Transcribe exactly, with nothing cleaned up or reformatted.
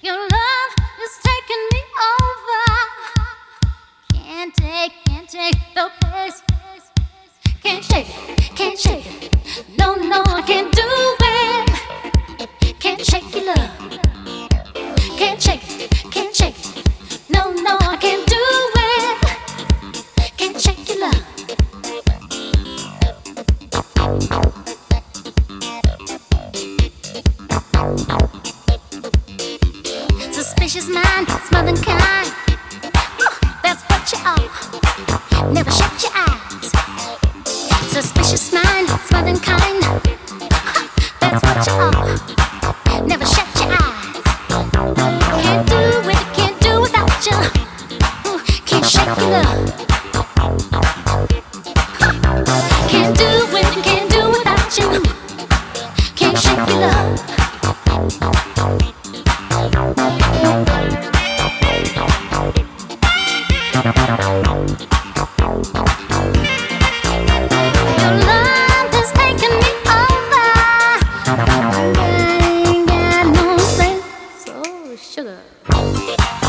Your love is taking me over. Can't take, can't take the pace. Can't shake it, can't shake it. No, no, I can't do it. Can't shake your love. Can't shake it, can't shake it. No, no, I can't do it. Can't shake your love. Suspicious mind, smothering kind. That's what you are. Never shut your eyes. Suspicious mind, smothering kind. That's what you are. Never shut your eyes. Can't do it, can't do without you. Ooh, can't shake your love. Can't do it, can't do without you. Can't shake your love. Your love is taking me over. I ain't got no sense. Oh, sugar.